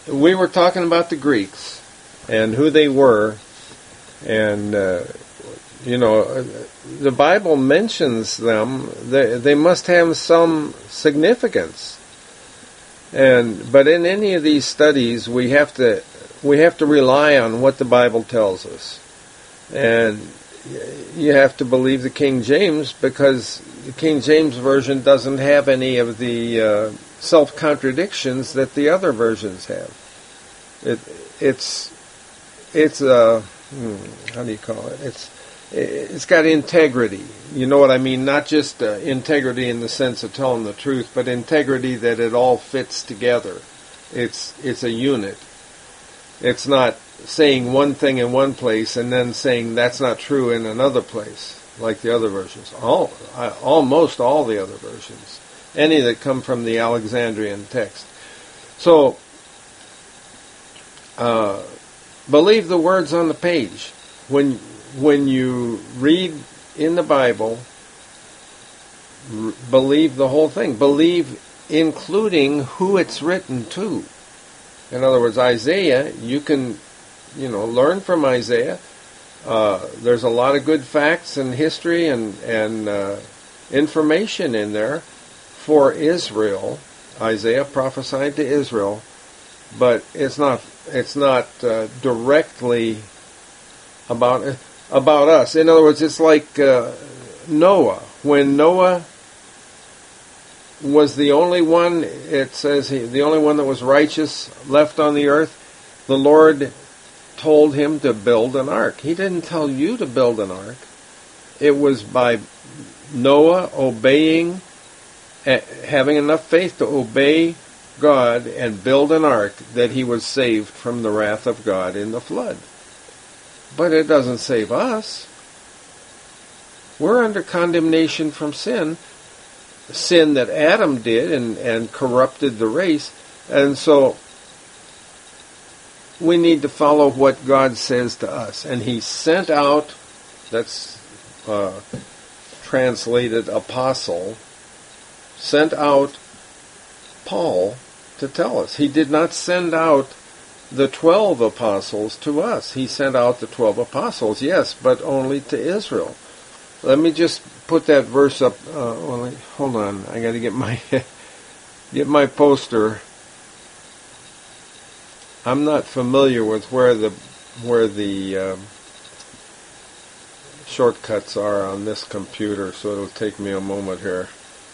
we were talking about the Greeks and who they were, and the Bible mentions them. They must have some significance. But in any of these studies, we have to rely on what the Bible tells us, and you have to believe the King James, because the King James Version doesn't have any of the self-contradictions that the other versions have. It's how do you call it? It's got integrity. You know what I mean? Not just integrity in the sense of telling the truth, but integrity that it all fits together. It's a unit. It's not saying one thing in one place and then saying that's not true in another place, like the other versions. Almost all the other versions. Any that come from the Alexandrian text. So, believe the words on the page. When you read in the Bible, believe the whole thing. Believe including who it's written to. In other words, Isaiah, you can, learn from Isaiah. There's a lot of good facts and history and information in there for Israel. Isaiah prophesied to Israel, but it's not directly about us. In other words, it's like Noah. When Noah was the only one, it says the only one that was righteous left on the earth, the Lord told him to build an ark. He didn't tell you to build an ark. It was by Noah obeying, having enough faith to obey God and build an ark, that he was saved from the wrath of God in the flood. But it doesn't save us. We're under condemnation from sin that Adam did and corrupted the race. And so we need to follow what God says to us. And he sent out, that's translated apostle, sent out Paul to tell us. He did not send out the 12 apostles to us. He sent out the 12 apostles, yes, but only to Israel. Let me just put that verse up. Hold on. I got to get my poster. I'm not familiar with where the shortcuts are on this computer, so it'll take me a moment here.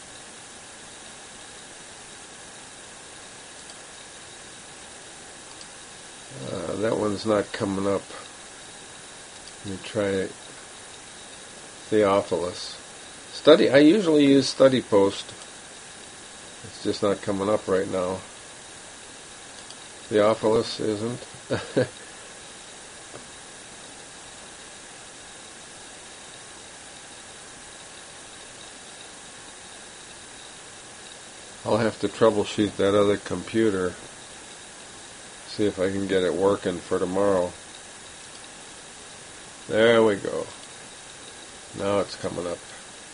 That one's not coming up. Let me try Theophilus. I usually use Study Post. It's just not coming up right now. Theophilus isn't. I'll have to troubleshoot that other computer. See if I can get it working for tomorrow. There we go. Now it's coming up.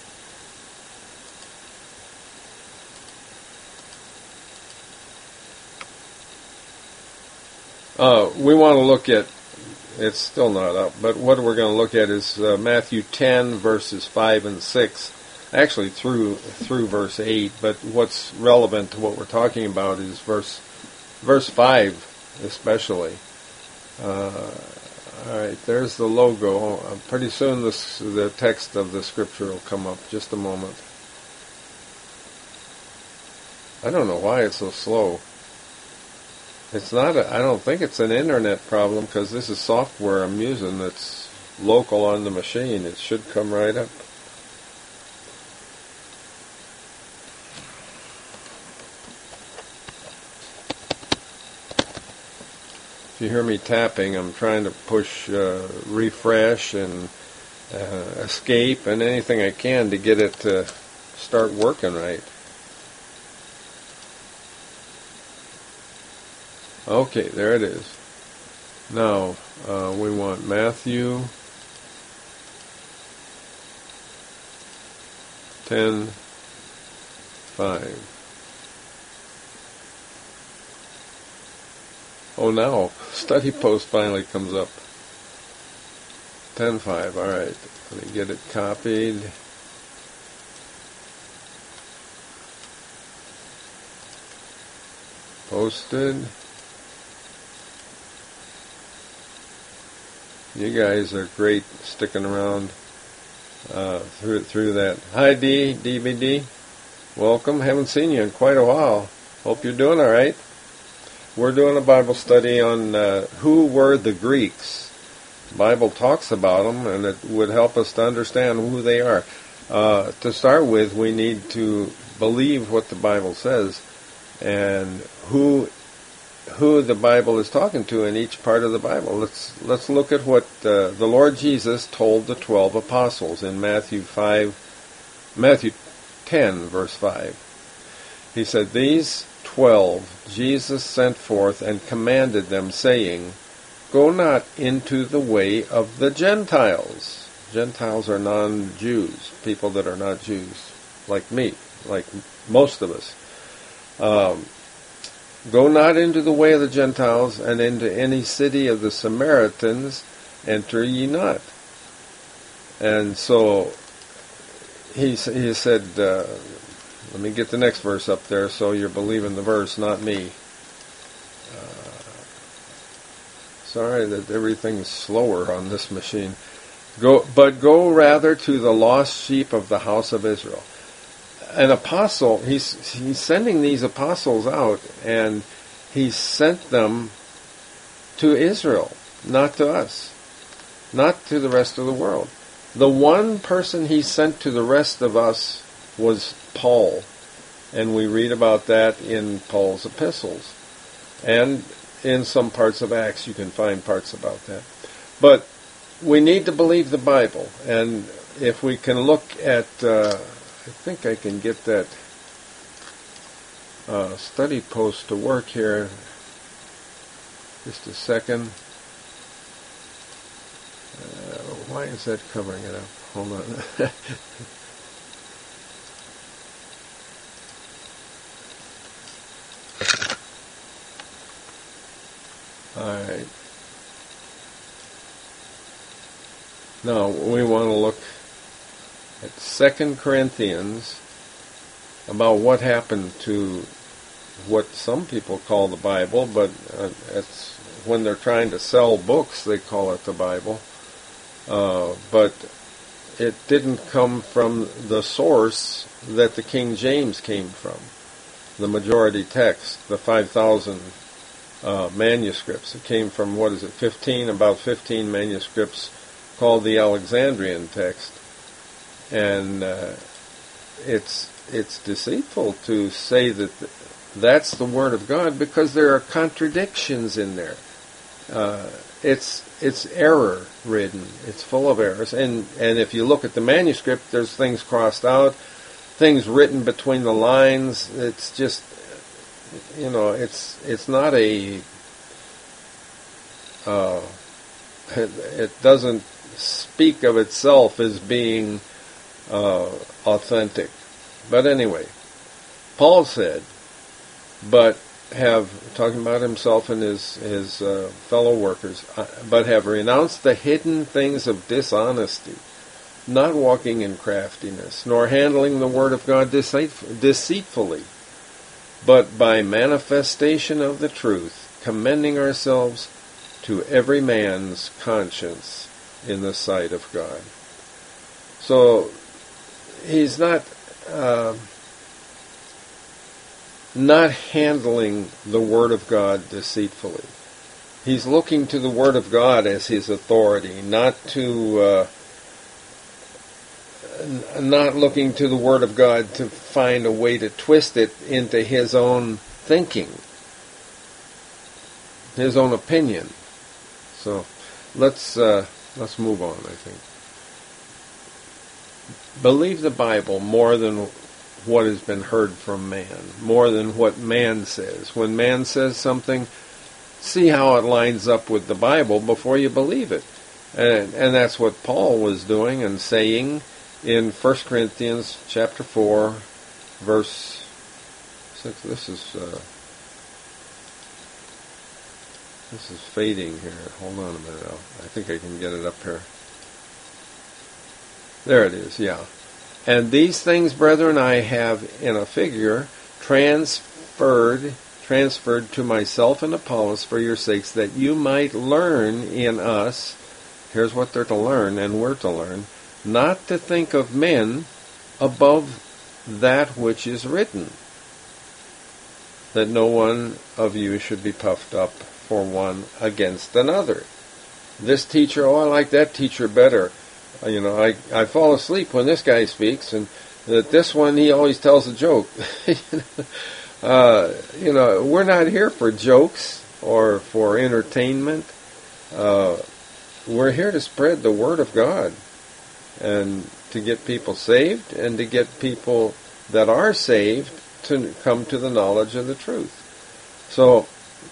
We want to look at, it's still not up, but what we're going to look at is Matthew 10, verses 5 and 6. Actually through verse 8, but what's relevant to what we're talking about is verse 5 especially. Alright, there's the logo. Pretty soon the text of the scripture will come up. Just a moment. I don't know why it's so slow. It's not, I don't think it's an internet problem, because this is software I'm using that's local on the machine. It should come right up. If you hear me tapping, I'm trying to push refresh and escape and anything I can to get it to start working right. Okay, there it is. Now, we want Matthew 10:5. Oh, now study post finally comes up. 10:05. All right. Let me get it copied. Posted. You guys are great sticking around through that. Hi, DVD. Welcome. Haven't seen you in quite a while. Hope you're doing all right. We're doing a Bible study on who were the Greeks. The Bible talks about them, and it would help us to understand who they are. To start with, we need to believe what the Bible says and who the Bible is talking to in each part of the Bible. Let's look at what the Lord Jesus told the 12 apostles in Matthew 10, verse 5. He said, "These 12 Jesus sent forth and commanded them, saying, Go not into the way of the Gentiles." Gentiles are non-Jews, people that are not Jews, like me, like most of us. "Go not into the way of the Gentiles, and into any city of the Samaritans enter ye not." And so he said, let me get the next verse up there so you're believing the verse, not me. Sorry that everything's slower on this machine. But go rather to the lost sheep of the house of Israel. An apostle, he's sending these apostles out, and he sent them to Israel, not to us, not to the rest of the world. The one person he sent to the rest of us was Paul, and we read about that in Paul's epistles, and in some parts of Acts you can find parts about that. But we need to believe the Bible, and if we can look at I think I can get that study post to work here. Just a second. Why is that covering it up? Hold on. All right. Now we want to look at 2 Corinthians, about what happened to what some people call the Bible, but it's when they're trying to sell books, they call it the Bible. But it didn't come from the source that the King James came from, the majority text, the 5,000 manuscripts. It came from, about 15 manuscripts called the Alexandrian text. And it's deceitful to say that that's the Word of God, because there are contradictions in there. It's error ridden. It's full of errors. And if you look at the manuscript, there's things crossed out, things written between the lines. It's just, it's not it doesn't speak of itself as being authentic. But anyway, Paul said, talking about himself and his fellow workers, but have renounced the hidden things of dishonesty, not walking in craftiness, nor handling the word of God deceitfully, but by manifestation of the truth, commending ourselves to every man's conscience in the sight of God. So he's not handling the Word of God deceitfully. He's looking to the Word of God as his authority, not looking to the Word of God to find a way to twist it into his own thinking, his own opinion. So let's move on, I think. Believe the Bible more than what has been heard from man, more than what man says. When man says something, see how it lines up with the Bible before you believe it. And that's what Paul was doing and saying in 1 Corinthians chapter 4, verse 6. This is This is fading here. Hold on a minute. I think I can get it up here. There it is, yeah. And these things, brethren, I have in a figure transferred to myself and Apollos for your sakes, that you might learn in us, here's what they're to learn, and we're to learn, not to think of men above that which is written, that no one of you should be puffed up for one against another. This teacher, I like that teacher better. I fall asleep when this guy speaks, and that this one, he always tells a joke. We're not here for jokes or for entertainment. We're here to spread the Word of God and to get people saved and to get people that are saved to come to the knowledge of the truth. So,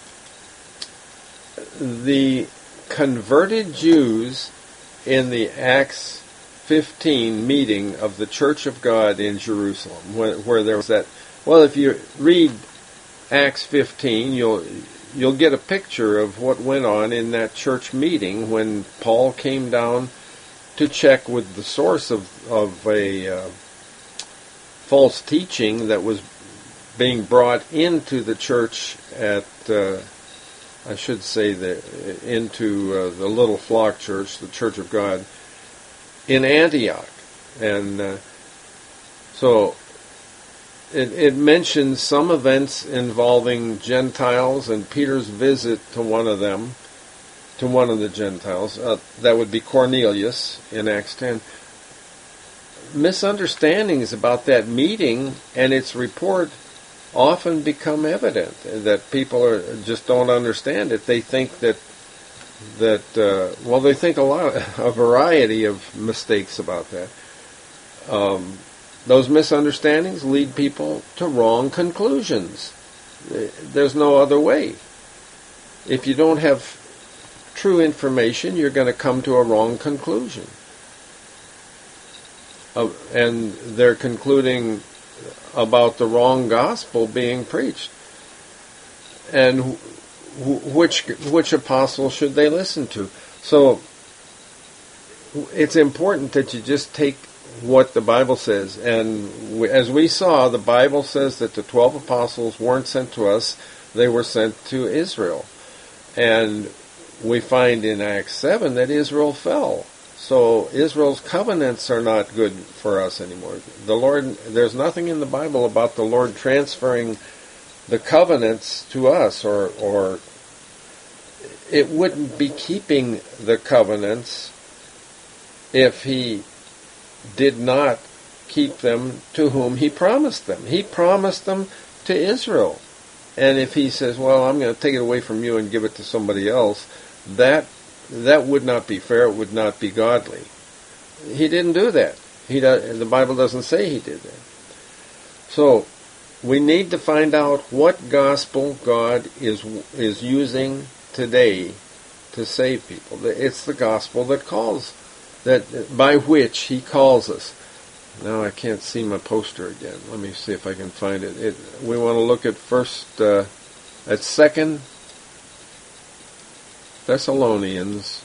the converted Jews in the Acts 15 meeting of the Church of God in Jerusalem, where there was that. Well, if you read Acts 15, you'll get a picture of what went on in that church meeting when Paul came down to check with the source of a false teaching that was being brought into the church at, I should say, into the Little Flock Church, the Church of God, in Antioch. And so it mentions some events involving Gentiles and Peter's visit to one of them, to one of the Gentiles. That would be Cornelius in Acts 10. Misunderstandings about that meeting and its report often become evident, that people just don't understand it. They think they think a variety of mistakes about that. Those misunderstandings lead people to wrong conclusions. There's no other way. If you don't have true information, you're going to come to a wrong conclusion. And they're concluding about the wrong gospel being preached. And which apostle should they listen to? So it's important that you just take what the Bible says. And as we saw, the Bible says that the 12 apostles weren't sent to us, they were sent to Israel. And we find in Acts 7 that Israel fell. So Israel's covenants are not good for us anymore. The Lord, there's nothing in the Bible about the Lord transferring the covenants to us, or it wouldn't be keeping the covenants if He did not keep them to whom He promised them. He promised them to Israel. And if He says, well, I'm going to take it away from you and give it to somebody else, that would not be fair. It would not be godly. He didn't do that. The Bible doesn't say He did that. So we need to find out what gospel God is using today to save people. It's the gospel by which He calls us. Now I can't see my poster again. Let me see if I can find it. We want to look at 2 Thessalonians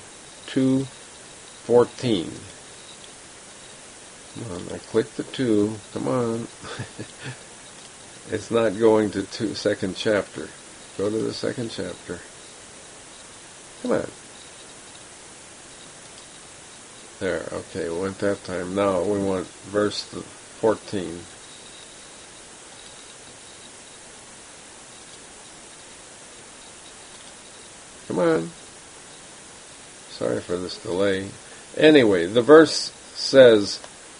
2:14. Come on, I clicked the 2. Come on. It's not going to second chapter. Go to the second chapter. Come on. There, okay, we went that time. Now we want verse 14. Come on. Sorry for this delay. Anyway, the verse says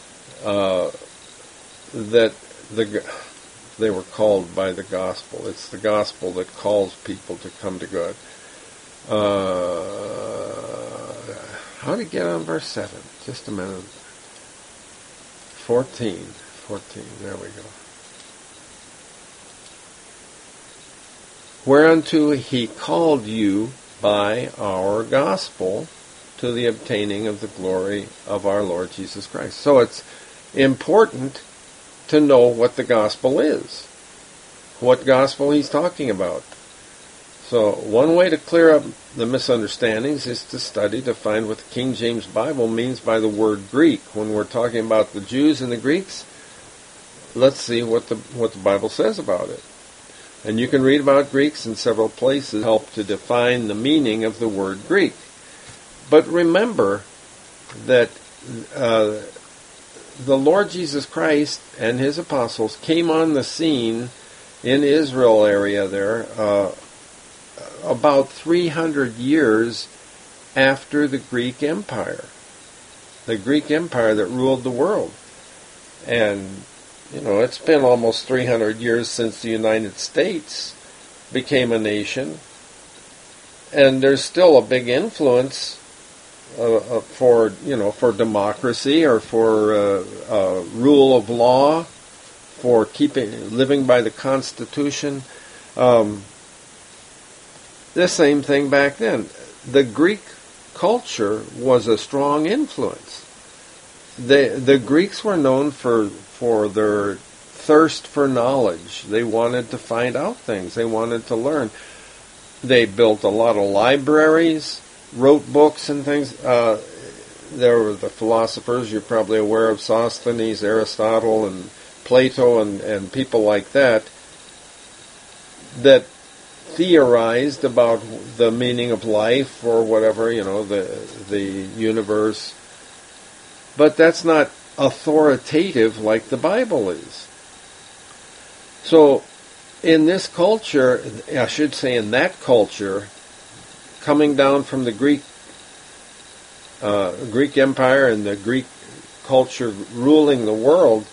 that they were called by the gospel. It's the gospel that calls people to come to God. How to get on verse 7? Just a minute. 14. There we go. Whereunto He called you by our gospel to the obtaining of the glory of our Lord Jesus Christ. So it's important to know what the gospel is, what gospel He's talking about. So one way to clear up the misunderstandings is to study to find what the King James Bible means by the word Greek. When we're talking about the Jews and the Greeks, let's see what the Bible says about it. And you can read about Greeks in several places, help to define the meaning of the word Greek. But remember that the Lord Jesus Christ and his apostles came on the scene in Israel area there about 300 years after the Greek Empire. The Greek Empire that ruled the world. And, it's been almost 300 years since the United States became a nation. And there's still a big influence for democracy or for rule of law, for living by the Constitution. The same thing back then. The Greek culture was a strong influence. The Greeks were known for their thirst for knowledge. They wanted to find out things. They wanted to learn. They built a lot of libraries, wrote books and things. There were the philosophers, you're probably aware of Sosthenes, Aristotle, and Plato, and people like that theorized about the meaning of life or whatever, the universe. But that's not authoritative like the Bible is. So in this culture, I should say in that culture, coming down from the Greek Empire and the Greek culture ruling the world,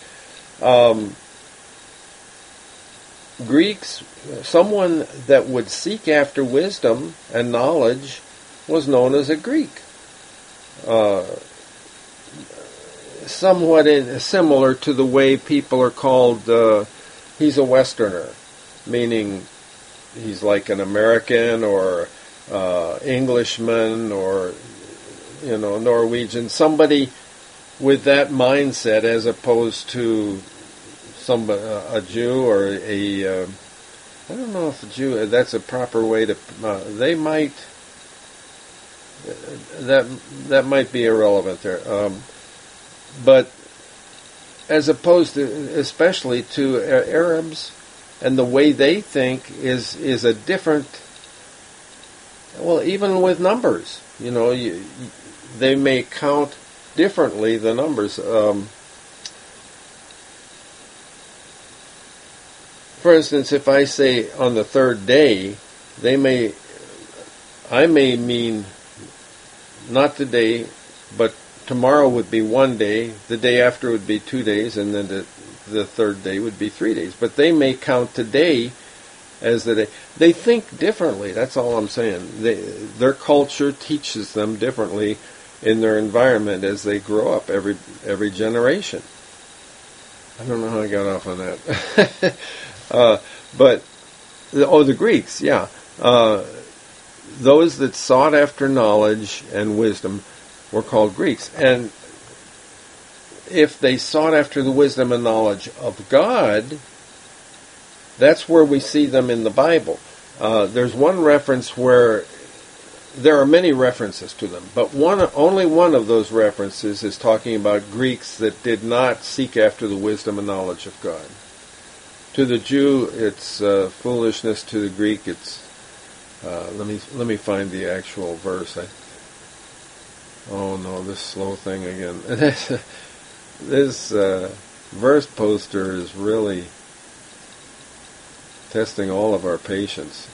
Greeks, someone that would seek after wisdom and knowledge was known as a Greek. Somewhat similar to the way people are called, he's a Westerner, meaning he's like an American or Englishman or, Norwegian, somebody with that mindset as opposed to a Jew or I don't know if a Jew, that's a proper way to, they might, that might be irrelevant there. But as opposed to, especially to Arabs, and the way they think is a different, well, even with numbers, they may count differently the numbers. For instance, if I say on the third day, I may mean not today, but tomorrow would be one day, the day after would be 2 days, and then the third day would be 3 days. But they may count today as the day. They think differently, that's all I'm saying. Their culture teaches them differently in their environment as they grow up every generation. I don't know how I got off on that. But the Greeks, yeah. Those that sought after knowledge and wisdom were called Greeks. And if they sought after the wisdom and knowledge of God, that's where we see them in the Bible. There's one reference where there are many references to them, but only one of those references is talking about Greeks that did not seek after the wisdom and knowledge of God. To the Jew, it's foolishness. To the Greek, it's let me find the actual verse. Oh no, this slow thing again. This verse poster is really testing all of our patience.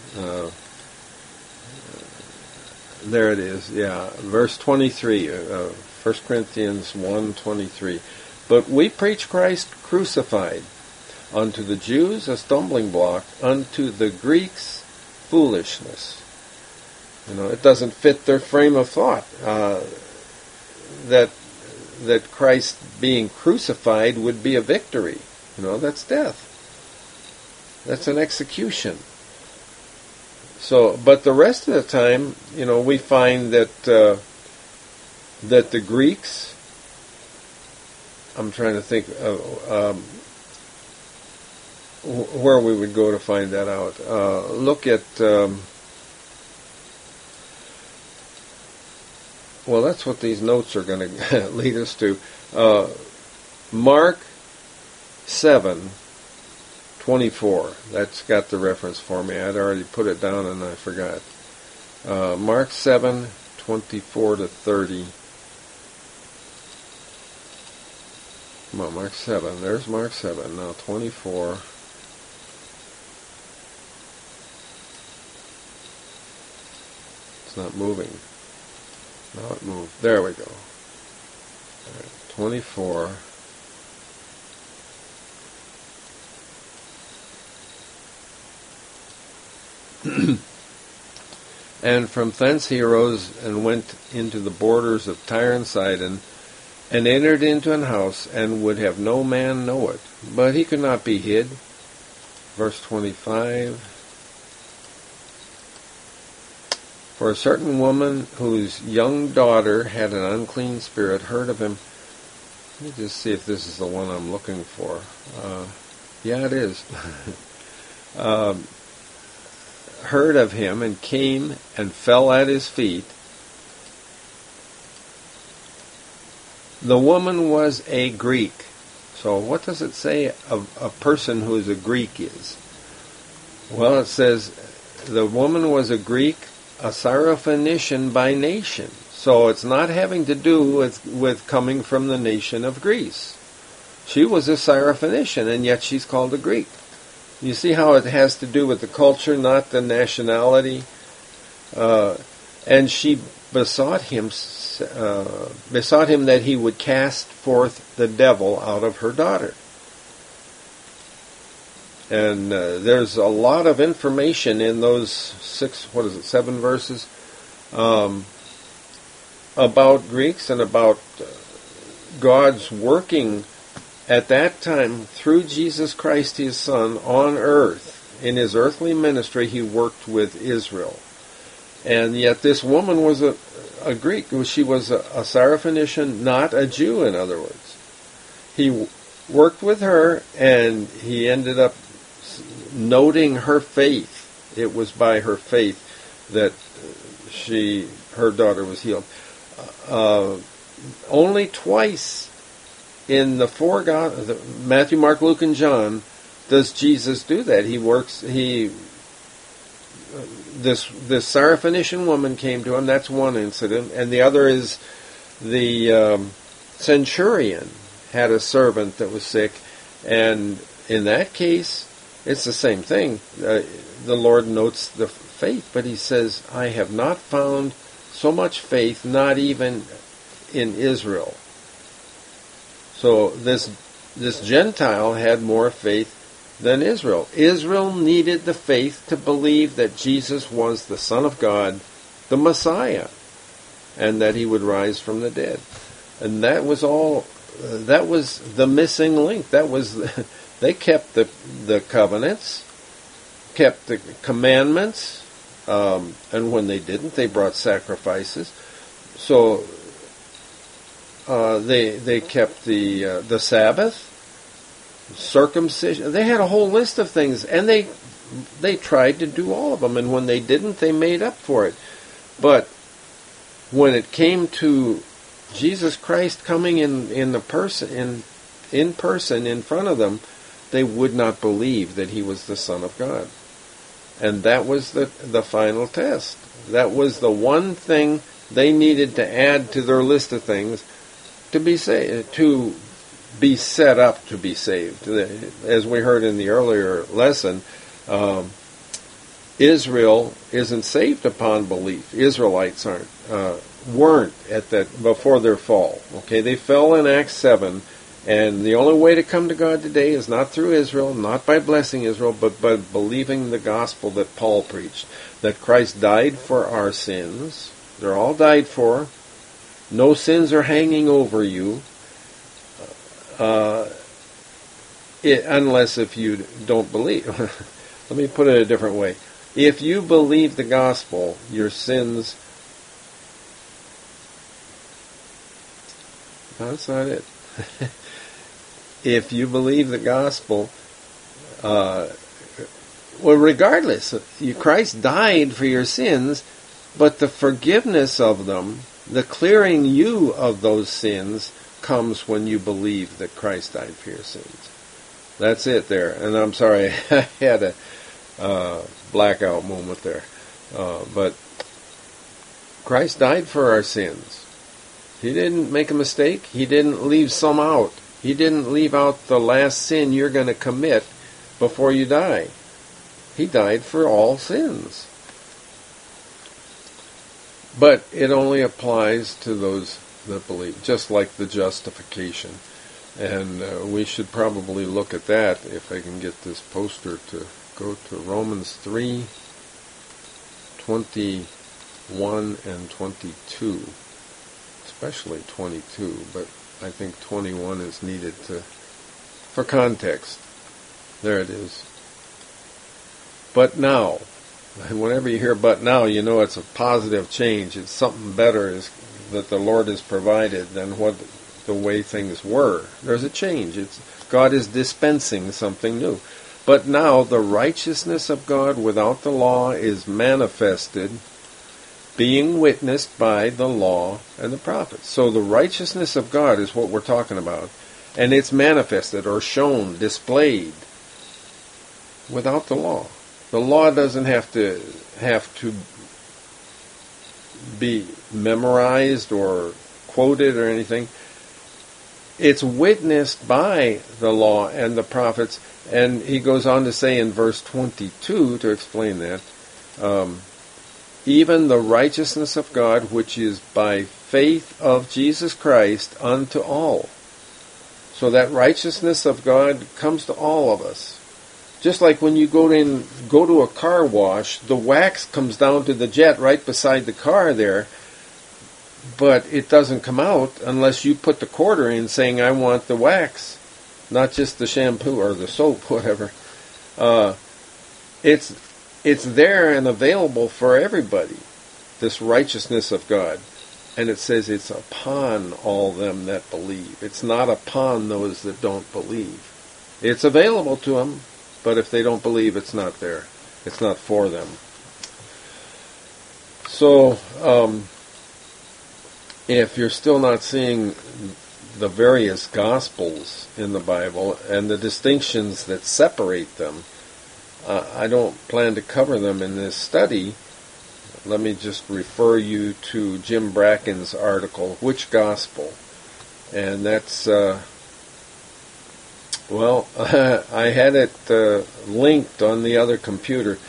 There it is. Yeah, verse 23, 1 Corinthians 1:23. But we preach Christ crucified. Unto the Jews a stumbling block, unto the Greeks foolishness. It doesn't fit their frame of thought that Christ being crucified would be a victory. That's death. That's an execution. So, but the rest of the time, we find that the Greeks. I'm trying to think of where we would go to find that out. Look at Well, that's what these notes are going to lead us to. Mark 7:24. That's got the reference for me. I'd already put it down and I forgot. Mark 7:24 to 30. Come on, Mark 7. There's Mark 7. Now 24. It's not moving. Now it moved. There we go. All right, 24. And from thence he arose and went into the borders of Tyre and Sidon, and entered into an house, and would have no man know it. But he could not be hid. Verse 25. For a certain woman whose young daughter had an unclean spirit heard of him. Let me just see if this is the one I'm looking for. Yeah, it is. Heard of him and came and fell at his feet. The woman was a Greek. So what does it say of a person who is a Greek is? Well, it says the woman was a Greek, a Syrophoenician by nation. So it's not having to do with coming from the nation of Greece. She was a Syrophoenician, and yet she's called a Greek. You see how it has to do with the culture, not the nationality. And she besought him that he would cast forth the devil out of her daughter. And there's a lot of information in those 7 verses about Greeks and about God's working at that time through Jesus Christ, his Son, on earth. In his earthly ministry, he worked with Israel. And yet this woman was a Greek. She was a Syrophoenician, not a Jew, in other words. He worked with her, and he ended up noting her faith. It was by her faith that her daughter was healed. Only twice in the four Gospels, Matthew, Mark, Luke, and John, does Jesus do that. This Syrophoenician woman came to him. That's one incident, and the other is the centurion had a servant that was sick, and in that case, it's the same thing. The Lord notes the faith, but he says, "I have not found so much faith, not even in Israel." So this Gentile had more faith than Israel. Israel needed the faith to believe that Jesus was the Son of God, the Messiah, and that he would rise from the dead. And that was all. That was the missing link. They kept the covenants, kept the commandments, and when they didn't, they brought sacrifices. So they kept the Sabbath, circumcision. They had a whole list of things, and they tried to do all of them. And when they didn't, they made up for it. But when it came to Jesus Christ coming in person in front of them, they would not believe that he was the Son of God. And that was the final test. That was the one thing they needed to add to their list of things to be saved, to be set up to be saved. As we heard in the earlier lesson, Israel isn't saved upon belief. Israelites weren't at that before their fall. Okay, they fell in Acts 7. And the only way to come to God today is not through Israel, not by blessing Israel, but by believing the gospel that Paul preached, that Christ died for our sins. They're all died for. No sins are hanging over you, unless if you don't believe. Let me put it a different way. If you believe the gospel, your sins... No, that's not it. If you believe the gospel, regardless, Christ died for your sins, but the forgiveness of them, The clearing you of those sins comes when you believe that Christ died for your sins. That's it there. And I'm sorry, I had a blackout moment there. But Christ died for our sins. He didn't make a mistake. He didn't leave some out. He didn't leave out the last sin you're going to commit before you die. He died for all sins. But it only applies to those that believe, just like the justification. And we should probably look at that, if I can get this poster to go to Romans 3:21 and 22. Especially 22, but I think 21 is needed for context. There it is. But now, whenever you hear "but now," you know it's a positive change. It's something better that the Lord has provided than what the way things were. There's a change. God is dispensing something new. But now the righteousness of God without the law is manifested, being witnessed by the law and the prophets. So the righteousness of God is what we're talking about. And it's manifested or shown, displayed, without the law. The law doesn't have to be memorized or quoted or anything. It's witnessed by the law and the prophets. And he goes on to say in verse 22, to explain that, even the righteousness of God, which is by faith of Jesus Christ unto all. So that righteousness of God comes to all of us. Just like when you go to a car wash, the wax comes down to the jet right beside the car there, but it doesn't come out unless you put the quarter in saying, I want the wax, not just the shampoo or the soap, whatever. It's there and available for everybody, this righteousness of God. And it says it's upon all them that believe. It's not upon those that don't believe. It's available to them, but if they don't believe, it's not there. It's not for them. So, if you're still not seeing the various Gospels in the Bible and the distinctions that separate them, I don't plan to cover them in this study. Let me just refer you to Jim Bracken's article, Which Gospel? And that's, I had it linked on the other computer.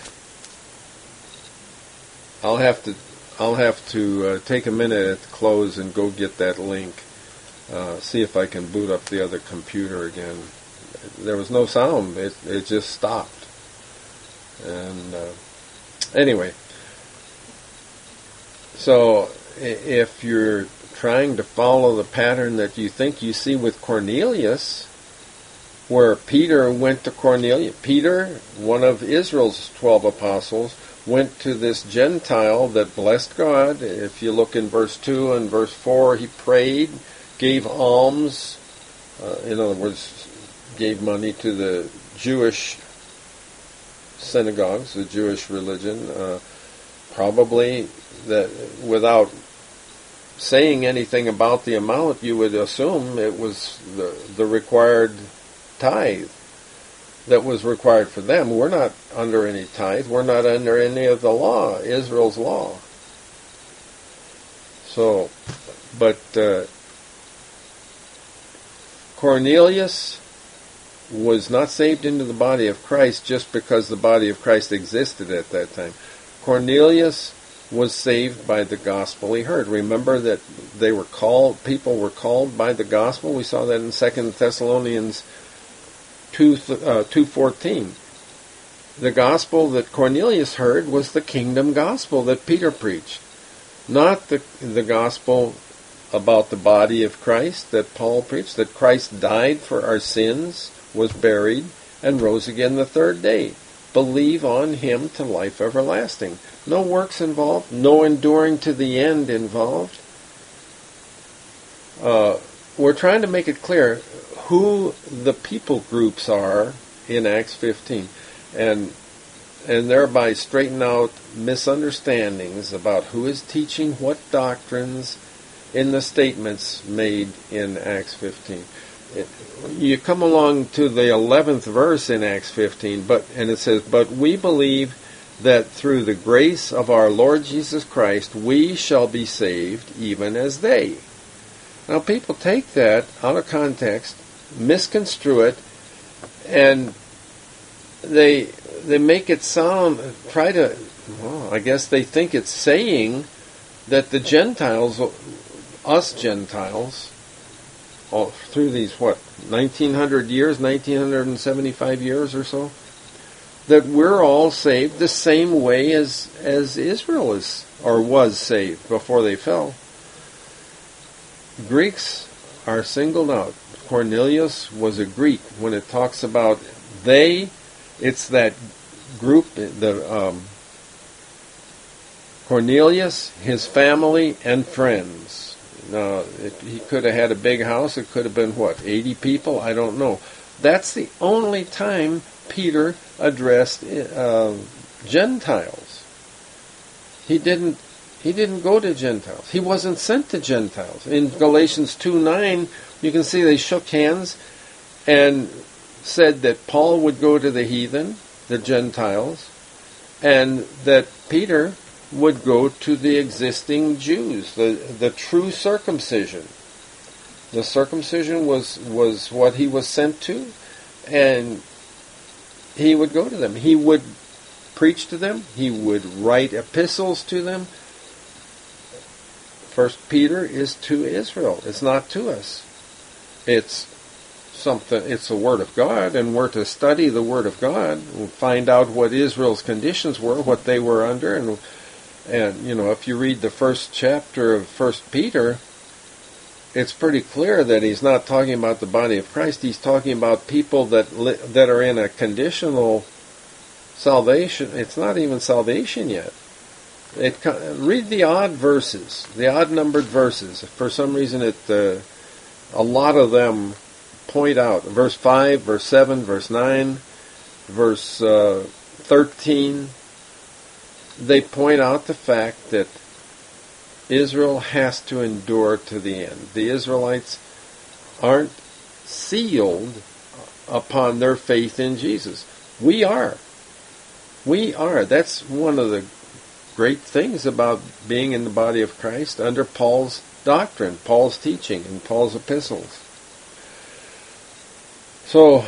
I'll have to take a minute at the close and go get that link. See if I can boot up the other computer again. There was no sound. It just stopped. And anyway, so if you're trying to follow the pattern that you think you see with Cornelius, where Peter went to Cornelius, Peter, one of Israel's 12 apostles, went to this Gentile that blessed God. If you look in verse 2 and verse 4, he prayed, gave alms, in other words, gave money to the Jewish synagogues, the Jewish religion, probably that without saying anything about the amount, you would assume it was the required tithe that was required for them. We're not under any tithe. We're not under any of the law, Israel's law. So, but Cornelius was not saved into the body of Christ just because the body of Christ existed at that time. Cornelius was saved by the gospel he heard. Remember that people were called by the gospel. We saw that in 2 Thessalonians 2:14. The gospel that Cornelius heard was the kingdom gospel that Peter preached, not the gospel about the body of Christ that Paul preached, that Christ died for our sins, was buried, and rose again the third day. Believe on him to life everlasting. No works involved, no enduring to the end involved. We're trying to make it clear who the people groups are in Acts 15. And and thereby straighten out misunderstandings about who is teaching what doctrines in the statements made in Acts 15. You come along to the 11th verse in Acts 15, and it says, "But we believe that through the grace of our Lord Jesus Christ we shall be saved, even as they." Now people take that out of context, misconstrue it, and they make it sound, I guess they think it's saying that the Gentiles, us Gentiles, through these, 1900 years, 1975 years or so, that we're all saved the same way as Israel is, or was saved before they fell. Greeks are singled out. Cornelius was a Greek. When it talks about they, it's that group, Cornelius, his family, and friends. Now, he could have had a big house. It could have been, 80 people? I don't know. That's the only time Peter addressed Gentiles. He didn't go to Gentiles. He wasn't sent to Gentiles. In Galatians 2:9, you can see they shook hands and said that Paul would go to the heathen, the Gentiles, and that Peter would go to the existing Jews, the true circumcision. The circumcision was what he was sent to, and he would go to them. He would preach to them. He would write epistles to them. First Peter is to Israel. It's not to us. It's the Word of God, and we're to study the Word of God and find out what Israel's conditions were, what they were under, and if you read the first chapter of First Peter, it's pretty clear that he's not talking about the body of Christ. He's talking about people that are in a conditional salvation. It's not even salvation yet. Read the odd verses, the odd-numbered verses. For some reason, a lot of them point out. Verse 5, verse 7, verse 9, verse 13. They point out the fact that Israel has to endure to the end. The Israelites aren't sealed upon their faith in Jesus. We are. We are. That's one of the great things about being in the body of Christ under Paul's doctrine, Paul's teaching, and Paul's epistles. So,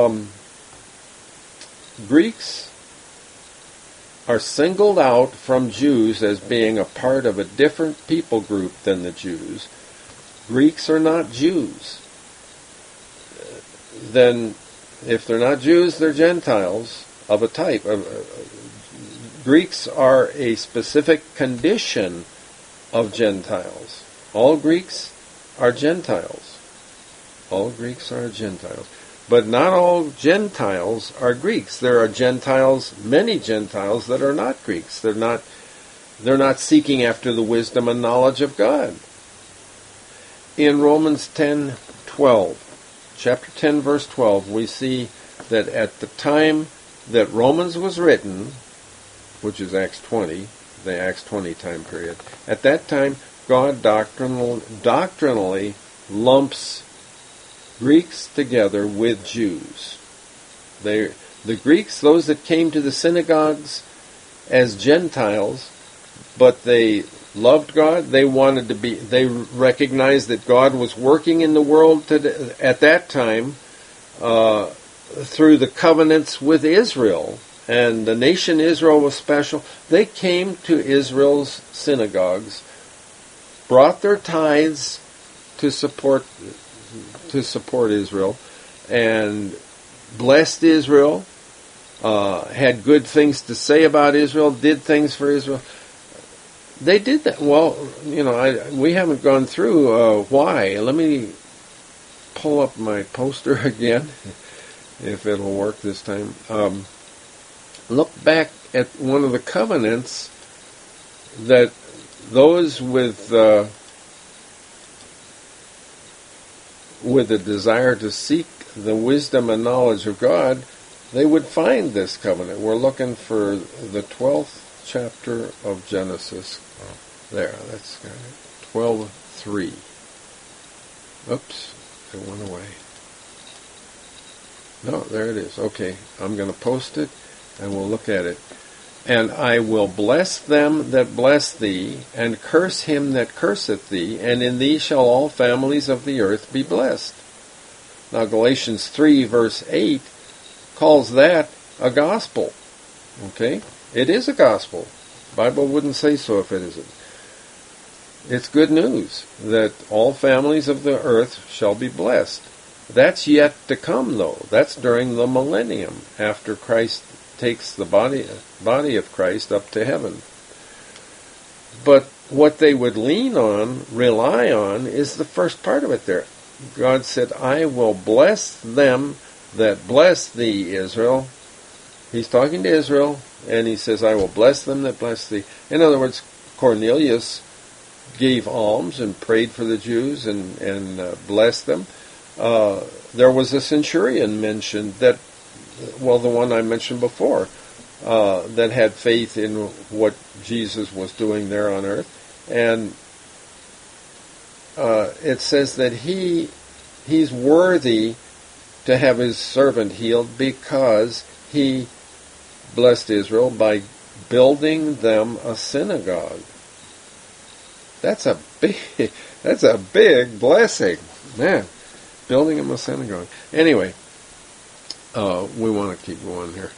Greeks are singled out from Jews as being a part of a different people group than the Jews. Greeks are not Jews. Then, if they're not Jews, they're Gentiles of a type. Greeks are a specific condition of Gentiles. All Greeks are Gentiles. All Greeks are Gentiles. But not all Gentiles are Greeks. There are Gentiles, many Gentiles, that are not Greeks. They're not seeking after the wisdom and knowledge of God. In Romans 10:12, chapter 10, verse 12, we see that at the time that Romans was written, which is Acts 20, the Acts 20 time period, at that time God doctrinally lumps Greeks together with Jews. The Greeks, those that came to the synagogues as Gentiles, but they loved God. They recognized that God was working in the world at that time through the covenants with Israel, and the nation Israel was special. They came to Israel's synagogues, brought their tithes to support Israel, and blessed Israel, had good things to say about Israel, did things for Israel. They did that. Well, we haven't gone through why. Let me pull up my poster again, if it'll work this time. Look back at one of the covenants that those with a desire to seek the wisdom and knowledge of God they would find this covenant. We're looking for the 12th chapter of Genesis. There, that's got it. 12:3. Oops, it went away. No, there it is. Okay, I'm going to post it, and we'll look at it. And I will bless them that bless thee, and curse him that curseth thee, and in thee shall all families of the earth be blessed. Now Galatians 3 verse 8 calls that a gospel. Okay? It is a gospel. The Bible wouldn't say so if it isn't. It's good news that all families of the earth shall be blessed. That's yet to come, though. That's during the millennium, after Christ takes the body of Christ up to heaven. But what they would lean on, rely on, is the first part of it there. God said, I will bless them that bless thee, Israel. He's talking to Israel, and he says, I will bless them that bless thee. In other words, Cornelius gave alms and prayed for the Jews and blessed them. There was a centurion mentioned that, well, the one I mentioned before, that had faith in what Jesus was doing there on earth. And it says that he's worthy to have his servant healed because he blessed Israel by building them a synagogue. That's a big blessing, man. Building them a synagogue. Anyway, we want to keep going here.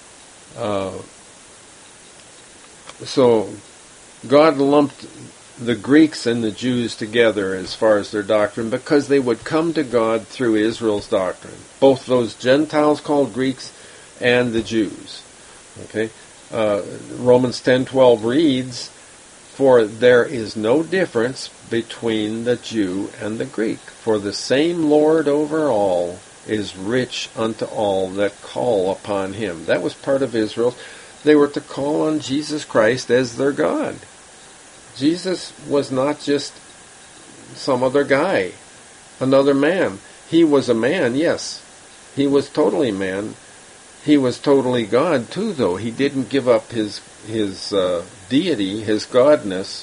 So God lumped the Greeks and the Jews together as far as their doctrine because they would come to God through Israel's doctrine. Both those Gentiles called Greeks and the Jews. Okay, Romans 10:12 reads, for there is no difference between the Jew and the Greek, for the same Lord over all is rich unto all that call upon him. That was part of Israel. They were to call on Jesus Christ as their God. Jesus was not just some other guy, another man. He was a man, yes. He was totally man. He was totally God too, though. He didn't give up his deity, his godness,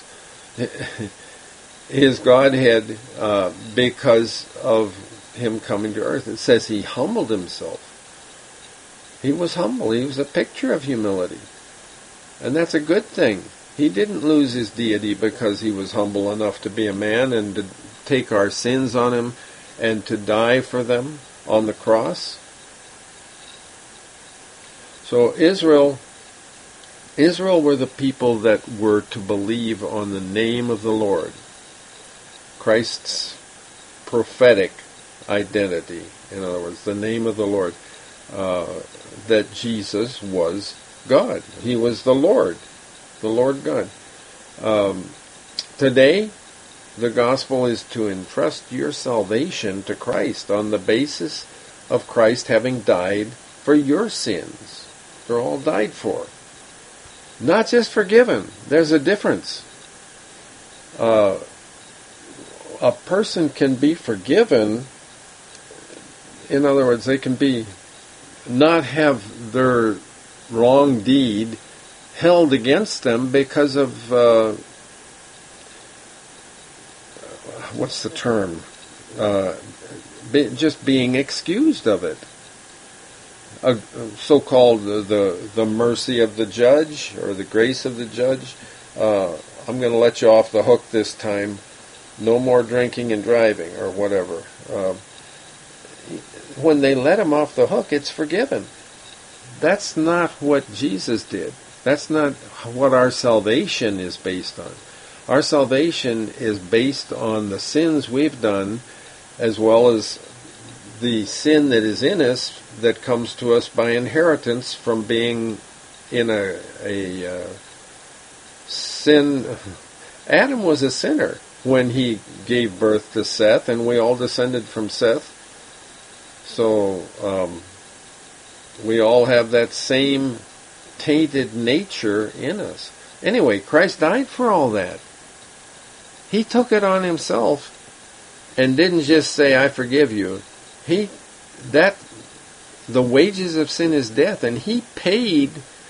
his Godhead, because of him coming to earth. It says he humbled himself. He was humble. He was a picture of humility. And that's a good thing. He didn't lose his deity because he was humble enough to be a man and to take our sins on him and to die for them on the cross. So Israel were the people that were to believe on the name of the Lord. Christ's prophetic identity, in other words, the name of the Lord, that Jesus was God. He was the Lord God. Today, the gospel is to entrust your salvation to Christ on the basis of Christ having died for your sins. They're all died for. Not just forgiven. There's a difference. A person can be forgiven. In other words, they can be not have their wrong deed held against them because of what's the term? Just being excused of it. So-called the mercy of the judge or the grace of the judge. I'm going to let you off the hook this time. No more drinking and driving or whatever. When they let him off the hook, it's forgiven. That's not what Jesus did. That's not what our salvation is based on. Our salvation is based on the sins we've done as well as the sin that is in us that comes to us by inheritance from being in a sin. Adam was a sinner when he gave birth to Seth, and we all descended from Seth. So we all have that same tainted nature in us. Anyway, Christ died for all that. He took it on himself and didn't just say, I forgive you. The wages of sin is death, and he paid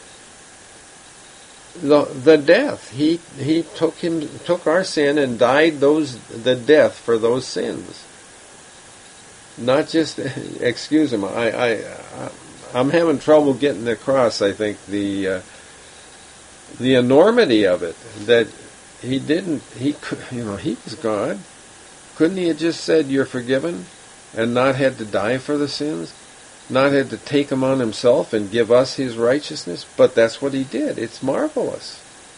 the death. He took our sin and died the death for those sins. Not just excuse him. I'm having trouble getting across, I think, the enormity of it, that he was God. Couldn't he have just said, "You're forgiven," and not had to die for the sins? Not had to take them on himself and give us his righteousness? But that's what he did. It's marvelous.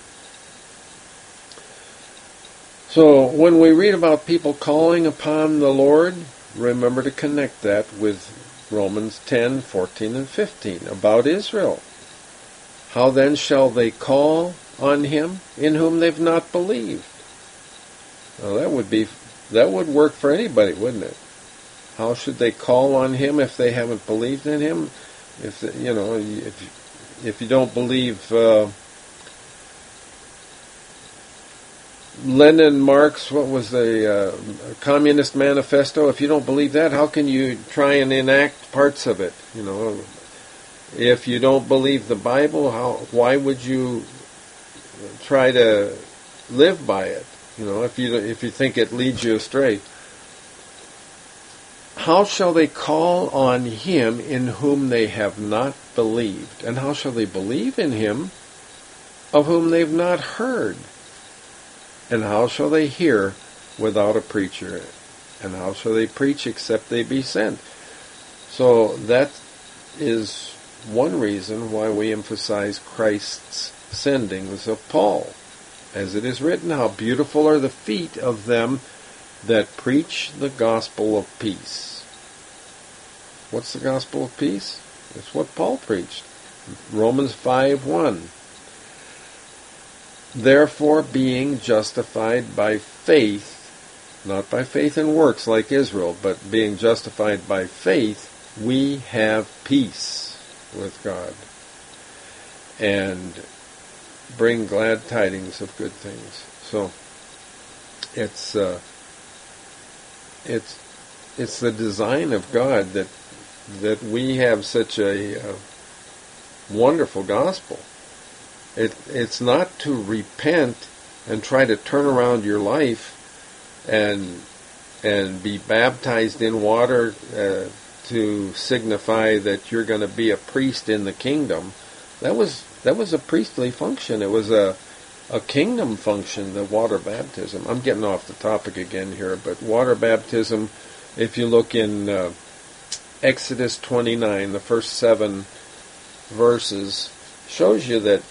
So when we read about people calling upon the Lord, remember to connect that with Romans 10, 14, and 15 about Israel. How then shall they call on him in whom they've not believed? Well, that would work for anybody, wouldn't it? How should they call on him if they haven't believed in him? If you don't believe Lenin, Marx, what was the Communist Manifesto? If you don't believe that, how can you try and enact parts of it? If you don't believe the Bible, why would you try to live by it? If you think it leads you astray. How shall they call on him in whom they have not believed? And how shall they believe in him of whom they've not heard? And how shall they hear without a preacher? And how shall they preach except they be sent? So that is one reason why we emphasize Christ's sendings of Paul. As it is written, how beautiful are the feet of them that preach the gospel of peace. What's the gospel of peace? It's what Paul preached. Romans 5:1. Therefore, being justified by faith, not by faith in works like Israel, but being justified by faith, we have peace with God, and bring glad tidings of good things. So it's the design of God that we have such a wonderful gospel. It's not to repent and try to turn around your life and be baptized in water to signify that you're going to be a priest in the kingdom. That was a priestly function. It was a kingdom function, the water baptism. I'm getting off the topic again here, but water baptism, if you look in Exodus 29, the first 7 verses, shows you that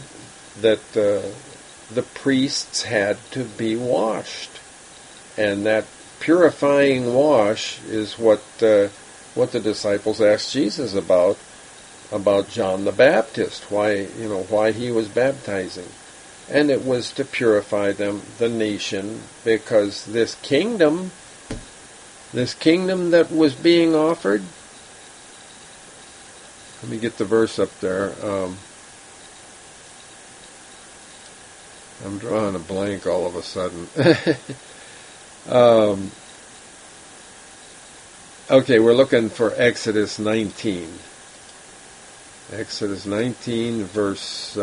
the priests had to be washed, and that purifying wash is what the disciples asked Jesus about John the Baptist, why he was baptizing. And it was to purify them, the nation, because this kingdom that was being offered, let me get the verse up there. I'm drawing a blank all of a sudden. Okay, we're looking for Exodus 19. Exodus 19, verse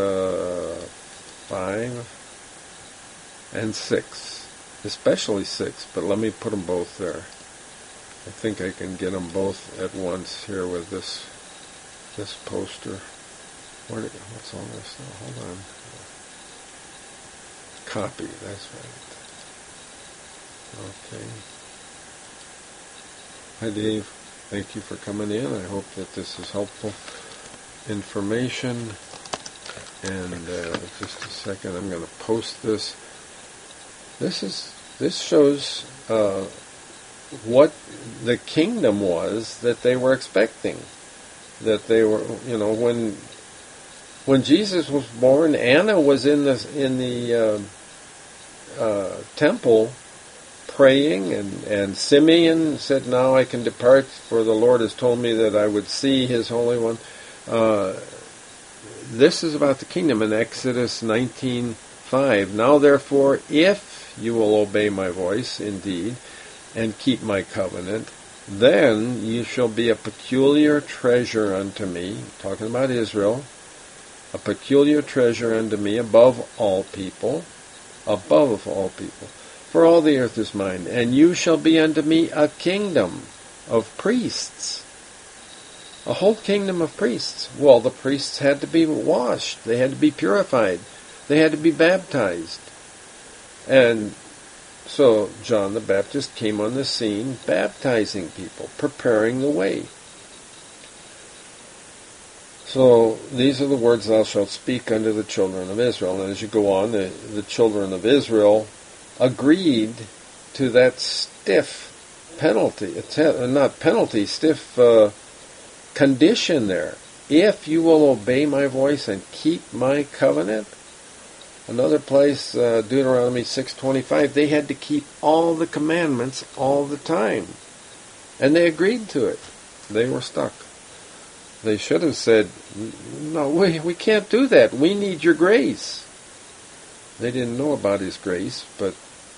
5 and 6. Especially 6, but let me put them both there. I think I can get them both at once here with this poster. What's all this now? Hold on. Copy, that's right. Okay. Hi, Dave. Thank you for coming in. I hope that this is helpful information. And just a second, I'm going to post this. This shows what the kingdom was that they were expecting. That they were, when Jesus was born, Anna was in the temple praying, and Simeon said, "Now I can depart, for the Lord has told me that I would see His Holy One." This is about the kingdom in Exodus 19:5. Now therefore, if you will obey my voice indeed, and keep my covenant, Then you shall be a peculiar treasure unto me, talking about Israel, a peculiar treasure unto me above all people, for all the earth is mine, and you shall be unto me a kingdom of priests. A whole kingdom of priests. Well, the priests had to be washed. They had to be purified. They had to be baptized. And so John the Baptist came on the scene baptizing people, preparing the way. So these are the words thou shalt speak unto the children of Israel. And as you go on, the children of Israel agreed to that stiff penalty, stiff condition there. If you will obey my voice and keep my covenant. Another place, Deuteronomy 6:25, they had to keep all the commandments all the time. And they agreed to it. They were stuck. They should have said, no, we can't do that. We need your grace. They didn't know about his grace, but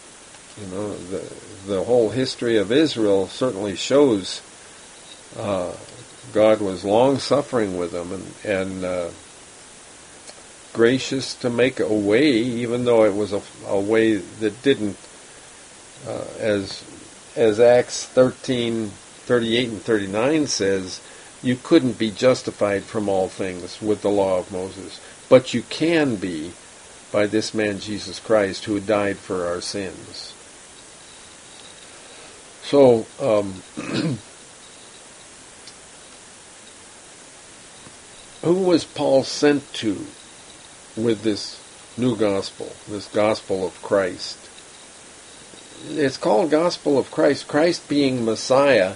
the whole history of Israel certainly shows God was long-suffering with them and gracious to make a way, even though it was a way that didn't, as Acts 13:38 and 39 says, you couldn't be justified from all things with the law of Moses, but you can be by this man Jesus Christ who died for our sins. So, who was Paul sent to with this new gospel, this gospel of Christ? It's called gospel of Christ, Christ being Messiah.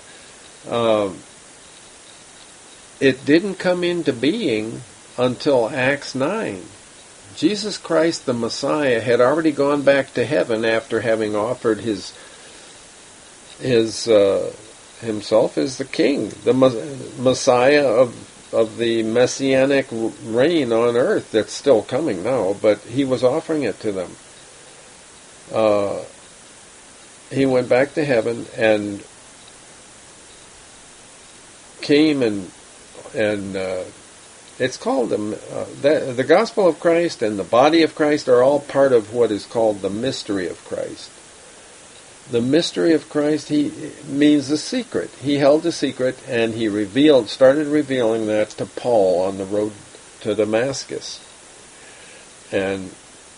It didn't come into being until Acts 9. Jesus Christ, the Messiah, had already gone back to heaven after having offered himself as the king, the Messiah of the messianic reign on earth that's still coming now, but he was offering it to them. He went back to heaven and came and it's called the gospel of Christ and the body of Christ are all part of what is called the mystery of Christ. The mystery of Christ, he means the secret. He held the secret and he started revealing that to Paul on the road to Damascus. And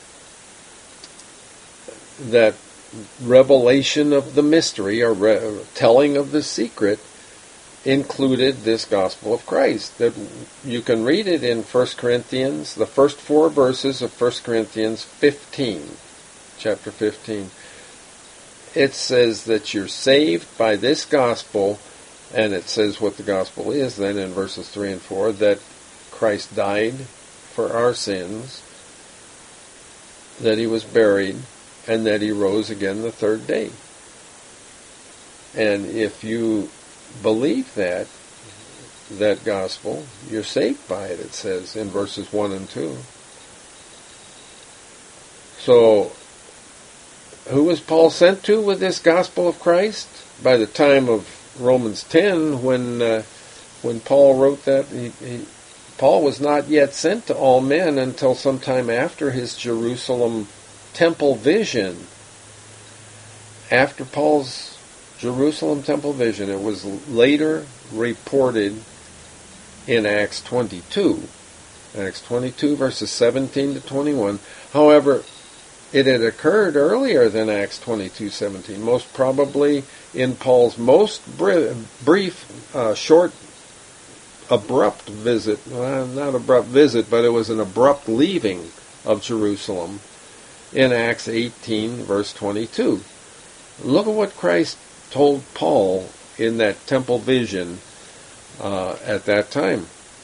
that revelation of the mystery or telling of the secret included this gospel of Christ. That you can read it in 1 Corinthians, the first 4 verses of 1 Corinthians 15, chapter 15. It says that you're saved by this gospel, and it says what the gospel is then in verses 3 and 4, that Christ died for our sins, that he was buried, and that he rose again the third day. And if you believe that gospel, you're saved by it, it says in verses 1 and 2. So, who was Paul sent to with this gospel of Christ? By the time of Romans 10, when Paul wrote that, Paul was not yet sent to all men until sometime after his Jerusalem temple vision. After Paul's Jerusalem temple vision, it was later reported in Acts 22. Acts 22, verses 17 to 21. However, it had occurred earlier than Acts 22:17, most probably in Paul's most brief, short, abrupt visit. Well, not abrupt visit, but it was an abrupt leaving of Jerusalem in Acts 18, verse 22. Look at what Christ told Paul in that temple vision at that time.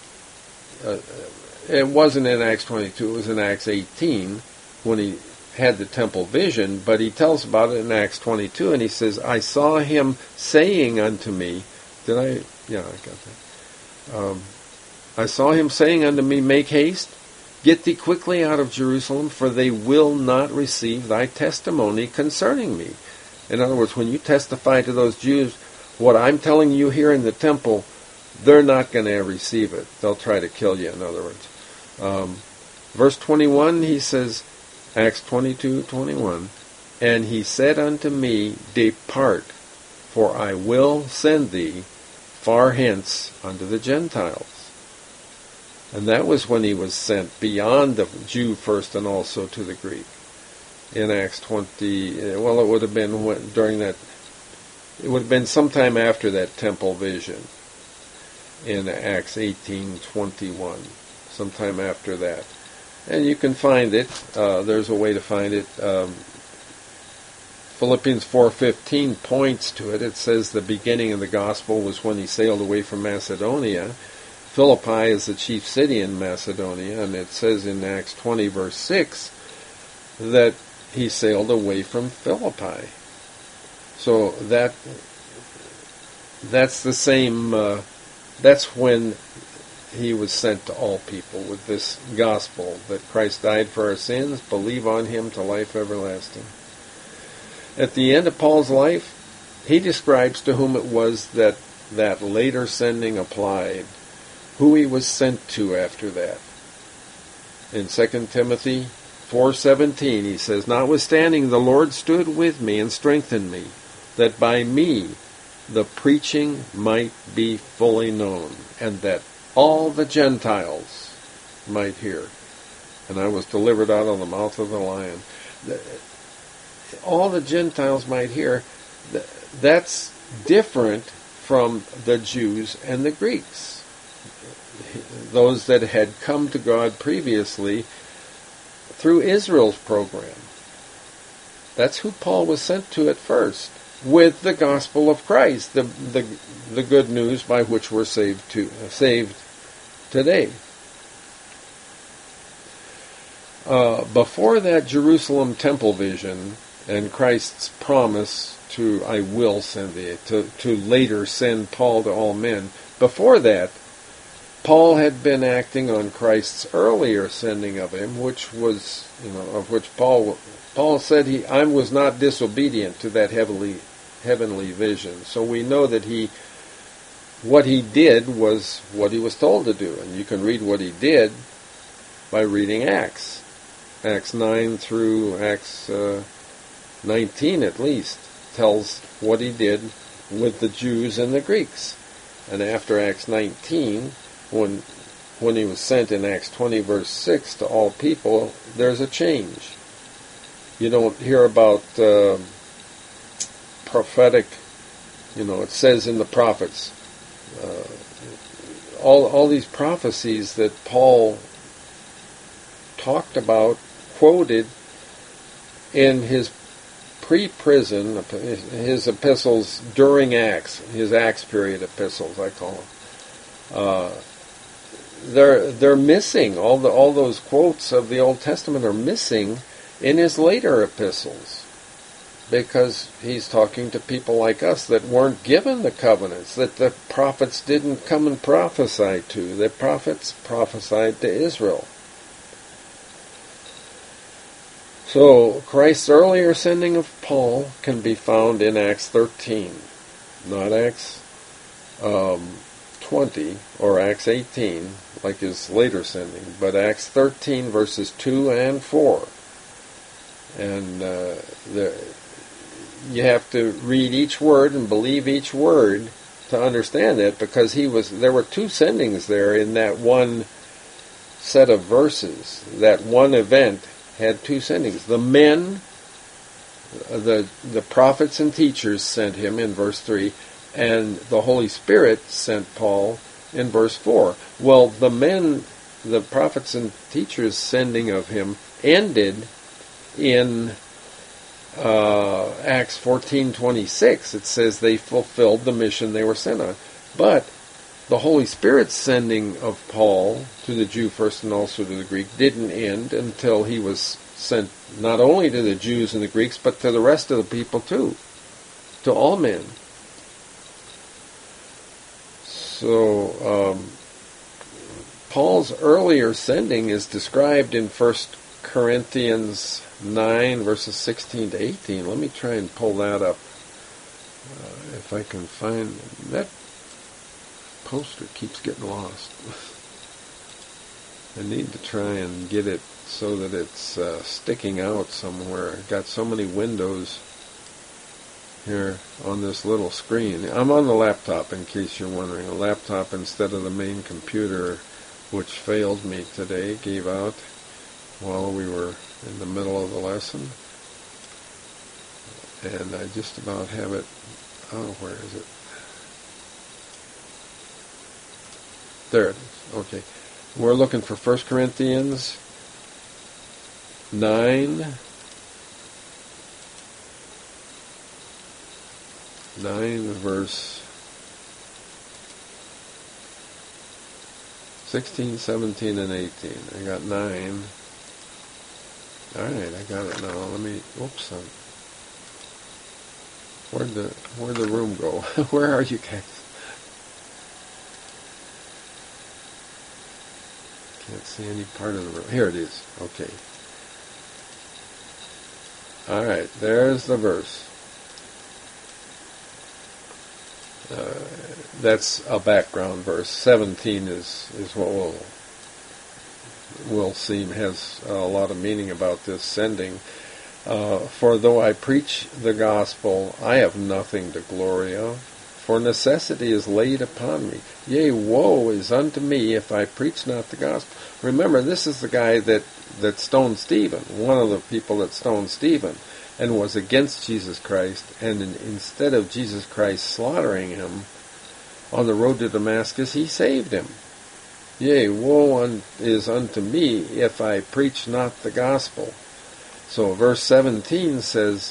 It wasn't in Acts 22, it was in Acts 18 when he had the temple vision, but he tells about it in Acts 22, and he says, I saw him saying unto me, I got that. I saw him saying unto me, make haste, get thee quickly out of Jerusalem, for they will not receive thy testimony concerning me. In other words, when you testify to those Jews, what I'm telling you here in the temple, they're not going to receive it. They'll try to kill you, in other words. Verse 21, he says, Acts 22:21, and he said unto me, Depart, for I will send thee far hence unto the Gentiles. And that was when he was sent beyond the Jew first and also to the Greek. In Acts 20, well, it would have been during that, it would have been sometime after that temple vision in Acts 18:21, sometime after that. And you can find it. There's a way to find it. Philippians 4:15 points to it. It says the beginning of the gospel was when he sailed away from Macedonia. Philippi is the chief city in Macedonia, and it says in Acts 20 verse 6 that he sailed away from Philippi. So that's the same, that's when he was sent to all people with this gospel, that Christ died for our sins, believe on him to life everlasting. At the end of Paul's life, he describes to whom it was that later sending applied, who he was sent to after that. In 2 Timothy 4:17, he says, Notwithstanding, the Lord stood with me and strengthened me, that by me the preaching might be fully known, and that all the Gentiles might hear. And I was delivered out of the mouth of the lion. All the Gentiles might hear. That's different from the Jews and the Greeks, those that had come to God previously through Israel's program. That's who Paul was sent to at first, with the gospel of Christ, the good news by which we're saved today. Before that Jerusalem temple vision and Christ's promise to I will send thee, to later send Paul to all men, before that, Paul had been acting on Christ's earlier sending of him, which was, of which Paul said I was not disobedient to that heavenly vision. So we know that what he did was what he was told to do, and you can read what he did by reading Acts 9 through Acts 19 at least tells what he did with the Jews and the Greeks. And after Acts 19, when he was sent in Acts 20 verse 6 to all people, there's a change. You don't hear about prophetic, it says in the prophets, all these prophecies that Paul talked about, quoted in his pre-prison, his epistles during Acts, his Acts period epistles, I call them. They're missing. All those quotes of the Old Testament are missing in his later epistles, because he's talking to people like us that weren't given the covenants, that the prophets didn't come and prophesy to. The prophets prophesied to Israel. So Christ's earlier sending of Paul can be found in Acts 13, not Acts 20 or Acts 18, like his later sending, but Acts 13 verses 2 and 4. And you have to read each word and believe each word to understand it, because there were two sendings there in that one set of verses. That one event had two sendings. The men, the prophets and teachers sent him in verse 3, and the Holy Spirit sent Paul in verse 4. Well, the men, the prophets and teachers sending of him ended in Acts 14:26. It says they fulfilled the mission they were sent on. But the Holy Spirit's sending of Paul to the Jew first and also to the Greek didn't end until he was sent not only to the Jews and the Greeks, but to the rest of the people too, to all men. So Paul's earlier sending is described in 1 Corinthians 9 verses 16 to 18. Let me try and pull that up. If I can find that poster keeps getting lost. I need to try and get it so that it's sticking out somewhere. I've got so many windows here on this little screen. I'm on the laptop, in case you're wondering. A laptop instead of the main computer, which failed me today, gave out while we were in the middle of the lesson. And I just about have it. Oh, where is it? There it is. Okay. We're looking for 1 Corinthians 9. 9 verse 16, 17, and 18. I got 9. Alright, I got it now. Let me, whoops. Where'd the room go? Where are you guys? Can't see any part of the room. Here it is. Okay. Alright, there's the verse. That's a background verse. 17 is what we'll see has a lot of meaning about this sending. For though I preach the gospel, I have nothing to glory of, for necessity is laid upon me. Yea, woe is unto me if I preach not the gospel. Remember, this is the guy that stoned Stephen, one of the people that stoned Stephen, and was against Jesus Christ, and instead of Jesus Christ slaughtering him on the road to Damascus, he saved him. Yea, woe is unto me if I preach not the gospel. So verse 17 says,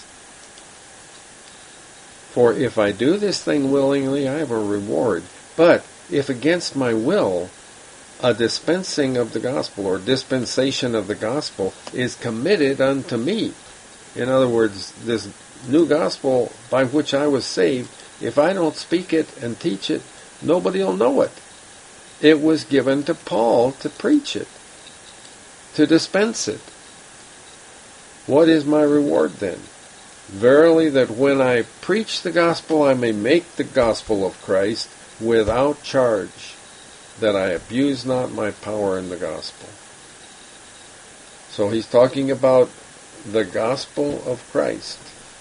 for if I do this thing willingly, I have a reward. But if against my will, a dispensing of the gospel, or dispensation of the gospel, is committed unto me. In other words, this new gospel by which I was saved, if I don't speak it and teach it, nobody will know it. It was given to Paul to preach it, to dispense it. What is my reward then? Verily, that when I preach the gospel, I may make the gospel of Christ without charge, that I abuse not my power in the gospel. So he's talking about the gospel of Christ.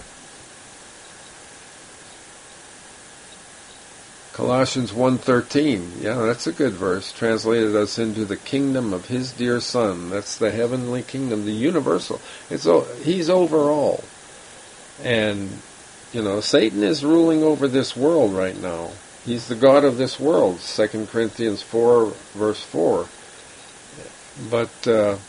Colossians 1:13, yeah, that's a good verse. Translated us into the kingdom of His dear Son. That's the heavenly kingdom, the universal. He's over all. And, Satan is ruling over this world right now. He's the god of this world, 2 Corinthians 4, verse 4. But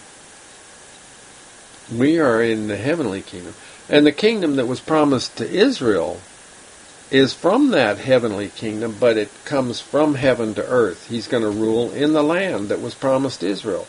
we are in the heavenly kingdom. And the kingdom that was promised to Israel is from that heavenly kingdom, but it comes from heaven to earth. He's going to rule in the land that was promised to Israel.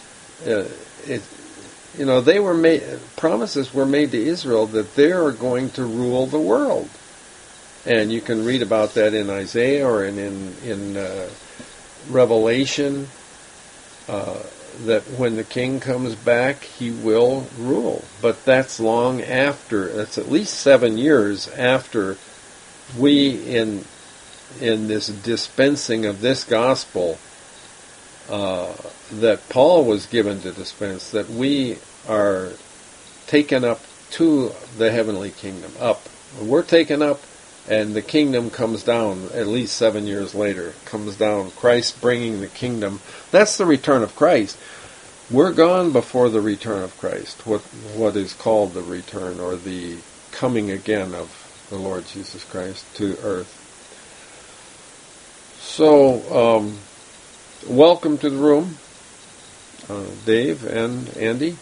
They were made, promises were made to Israel that they are going to rule the world, and you can read about that in Isaiah or in Revelation. That when the king comes back, he will rule. But that's long after. That's at least 7 years after we in this dispensing of this gospel that Paul was given to dispense, that we are taken up to the heavenly kingdom. Up. We're taken up, and the kingdom comes down at least 7 years later. Comes down. Christ bringing the kingdom. That's the return of Christ. We're gone before the return of Christ. What is called the return, or the coming again of the Lord Jesus Christ to earth. So, welcome to the room, Dave and Andy.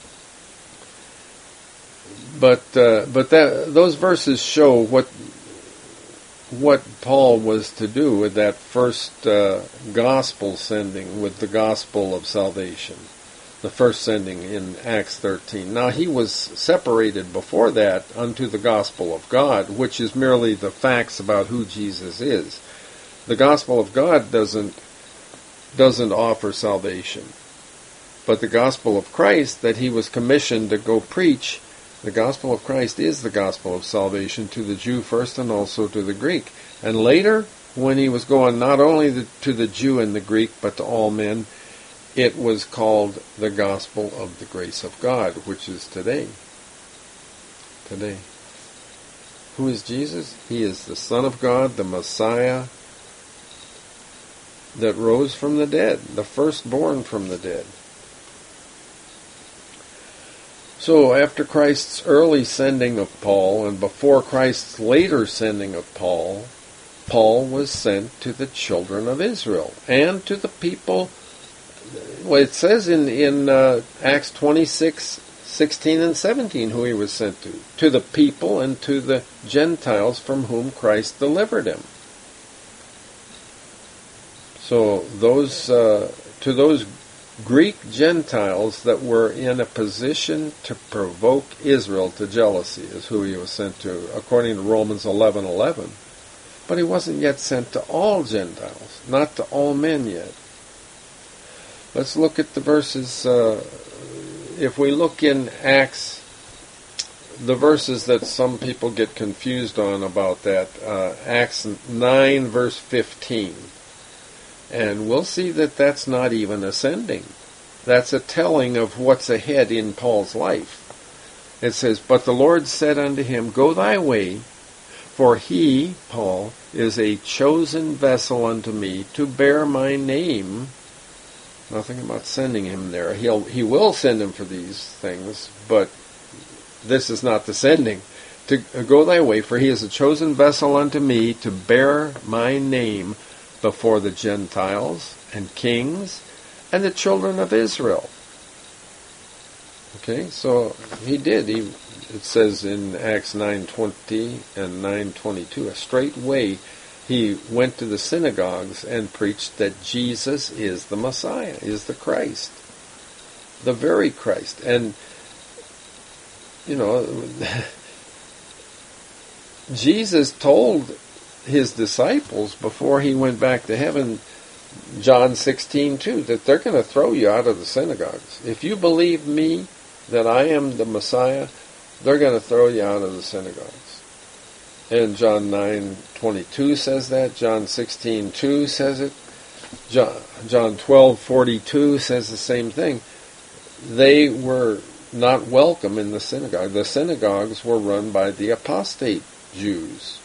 But those verses show what Paul was to do with that first gospel sending, with the gospel of salvation. The first sending in Acts 13. Now he was separated before that unto the gospel of God, which is merely the facts about who Jesus is. The gospel of God doesn't offer salvation. But the gospel of Christ that he was commissioned to go preach The gospel of Christ is the gospel of salvation to the Jew first and also to the Greek. And later, when he was going not only to the Jew and the Greek, but to all men, it was called the gospel of the grace of God, which is today. Today. Who is Jesus? He is the Son of God, the Messiah that rose from the dead, the firstborn from the dead. So after Christ's early sending of Paul and before Christ's later sending of Paul, Paul was sent to the children of Israel and to the people. Well, it says in Acts 26:16 and 17 who he was sent to the people and to the Gentiles from whom Christ delivered him. So to those Greek Gentiles that were in a position to provoke Israel to jealousy is who he was sent to, according to Romans 11:11. But he wasn't yet sent to all Gentiles, not to all men yet. Let's look at the verses. If we look in Acts, the verses that some people get confused on about that, Acts 9 verse 15. And we'll see that that's not even ascending. That's a telling of what's ahead in Paul's life. It says, "But the Lord said unto him, Go thy way, for he," Paul, "is a chosen vessel unto me to bear my name." Nothing about sending him there. He will send him for these things, but this is not the sending. To go thy way, for he is a chosen vessel unto me to bear my name before the Gentiles and kings and the children of Israel. Okay, so he did. It says in Acts 9:20 and 9:22, a straight way he went to the synagogues and preached that Jesus is the Messiah, is the Christ, the very Christ. And, Jesus told his disciples before he went back to heaven, John 16:2, that they're going to throw you out of the synagogues. If you believe me that I am the Messiah, they're going to throw you out of the synagogues. And John 9:22 says that. John 16:2 says it. John 12:42 says the same thing. They were not welcome in the synagogue. The synagogues were run by the apostate Jews.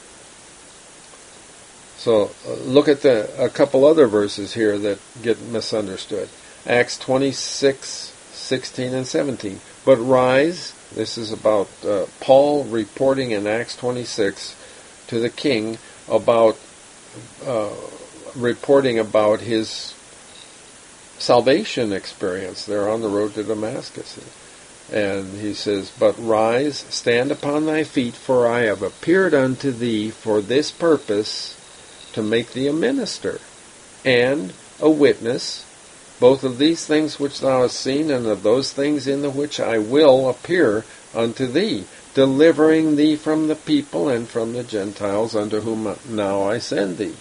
So look at a couple other verses here that get misunderstood. Acts 26:16 and 17. But rise, this is about Paul reporting in Acts 26 to the king about reporting about his salvation experience. They're on the road to Damascus. And he says, But rise, stand upon thy feet, for I have appeared unto thee for this purpose, to make thee a minister and a witness, both of these things which thou hast seen, and of those things in the which I will appear unto thee, delivering thee from the people and from the Gentiles unto whom now I send thee.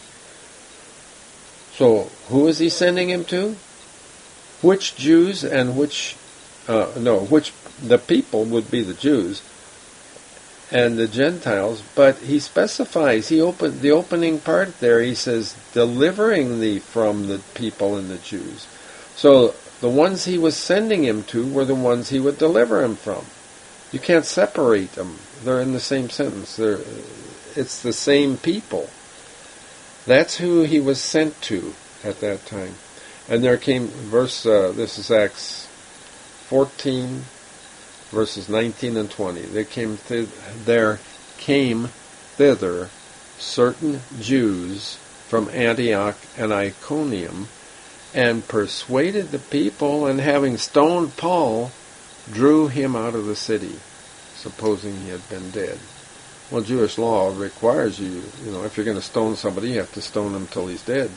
So, who is he sending him to? Which Jews and which the people would be the Jews and the Gentiles, but he specifies, the opening part there, he says, delivering thee from the people and the Jews. So the ones he was sending him to were the ones he would deliver him from. You can't separate them. They're in the same sentence. It's the same people. That's who he was sent to at that time. And there came, this is Acts 14, verses 19 and 20. There came thither certain Jews from Antioch and Iconium, and persuaded the people, and having stoned Paul, drew him out of the city, supposing he had been dead. Well, Jewish law requires you, if you're going to stone somebody, you have to stone him till he's dead.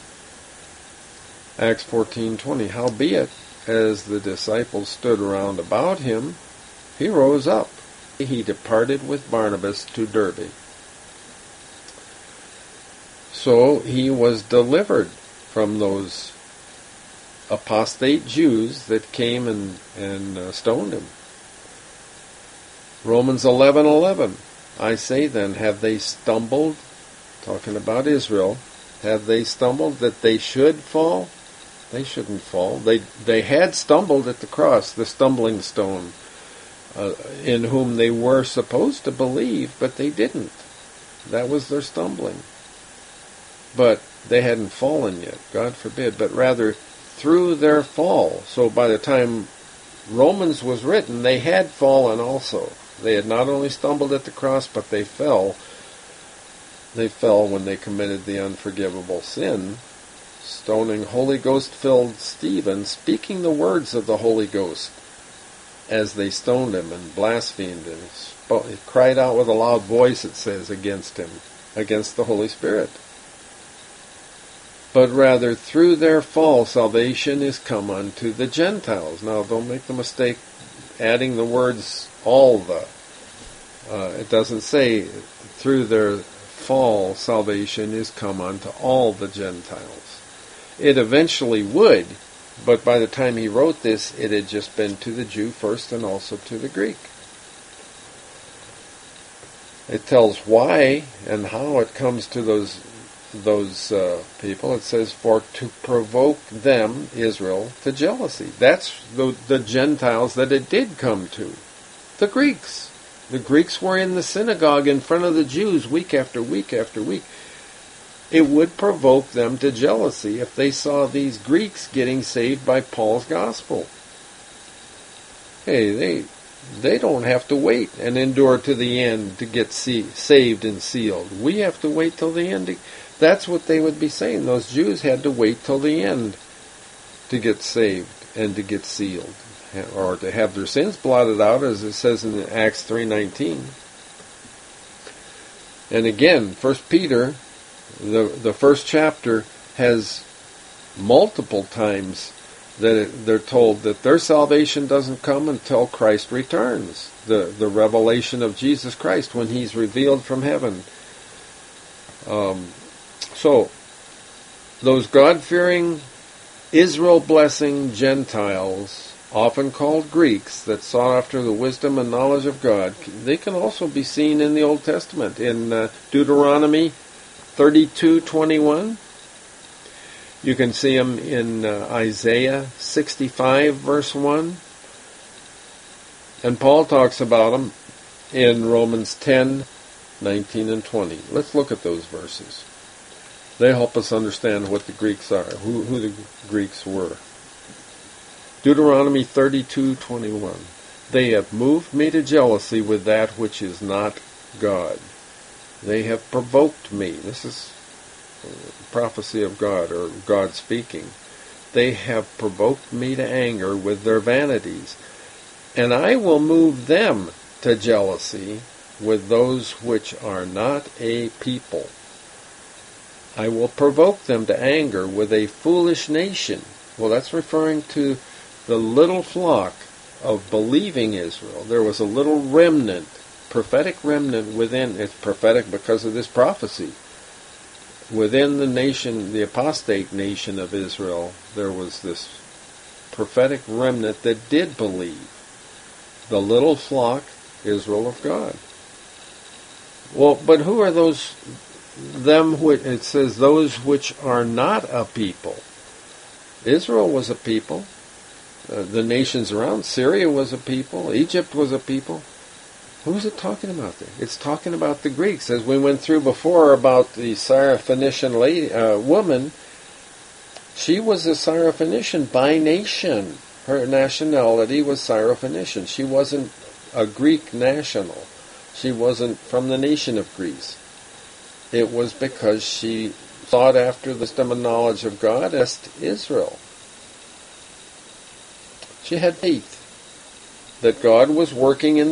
Acts 14:20. Howbeit, as the disciples stood around about him, he rose up. He departed with Barnabas to Derbe. So he was delivered from those apostate Jews that came and stoned him. Romans 11:11. I say then, have they stumbled? Talking about Israel. Have they stumbled that they should fall? They shouldn't fall. They had stumbled at the cross, the stumbling stone, in whom they were supposed to believe, but they didn't. That was their stumbling. But they hadn't fallen yet, God forbid, but rather through their fall. So by the time Romans was written, they had fallen also. They had not only stumbled at the cross, but they fell. They fell when they committed the unforgivable sin, stoning Holy Ghost-filled Stephen, speaking the words of the Holy Ghost as they stoned him and blasphemed him. He cried out with a loud voice, it says, against him, against the Holy Spirit. But rather through their fall salvation is come unto the Gentiles. Now don't make the mistake adding the words all the. It doesn't say through their fall salvation is come unto all the Gentiles. It eventually would, but by the time he wrote this, it had just been to the Jew first and also to the Greek. It tells why and how it comes to those people. It says, for to provoke them, Israel, to jealousy. That's the Gentiles that it did come to. The Greeks. The Greeks were in the synagogue in front of the Jews week after week after week. It would provoke them to jealousy if they saw these Greeks getting saved by Paul's gospel. Hey, they don't have to wait and endure to the end to get saved and sealed. We have to wait till the end. That's what they would be saying. Those Jews had to wait till the end to get saved and to get sealed, or to have their sins blotted out, as it says in Acts 3:19. And again, 1 Peter, the first chapter, has multiple times that they're told that their salvation doesn't come until Christ returns. The revelation of Jesus Christ when he's revealed from heaven. So, those God-fearing, Israel-blessing Gentiles, often called Greeks, that sought after the wisdom and knowledge of God, they can also be seen in the Old Testament. In Deuteronomy 32:21, you can see them in Isaiah 65, verse 1. And Paul talks about them in Romans 10:19 and 20. Let's look at those verses. They help us understand what the Greeks are, who the Greeks were. Deuteronomy 32:21. They have moved me to jealousy with that which is not God. They have provoked me. This is prophecy of God, or God speaking. They have provoked me to anger with their vanities, and I will move them to jealousy with those which are not a people. I will provoke them to anger with a foolish nation. Well, that's referring to the little flock of believing Israel. There was a little remnant, prophetic remnant within. It's prophetic because of this prophecy. Within the nation, the apostate nation of Israel, there was this prophetic remnant that did believe. The little flock, Israel of God. Well, but who are those? It says those which are not a people. Israel was a people. The nations around, Syria was a people. Egypt was a people. Who's it talking about there? It's talking about the Greeks. As we went through before about the Syrophoenician woman, she was a Syrophoenician by nation. Her nationality was Syrophoenician. She wasn't a Greek national. She wasn't from the nation of Greece. It was because she sought after the wisdom and knowledge of God as Israel. She had faith that God was working in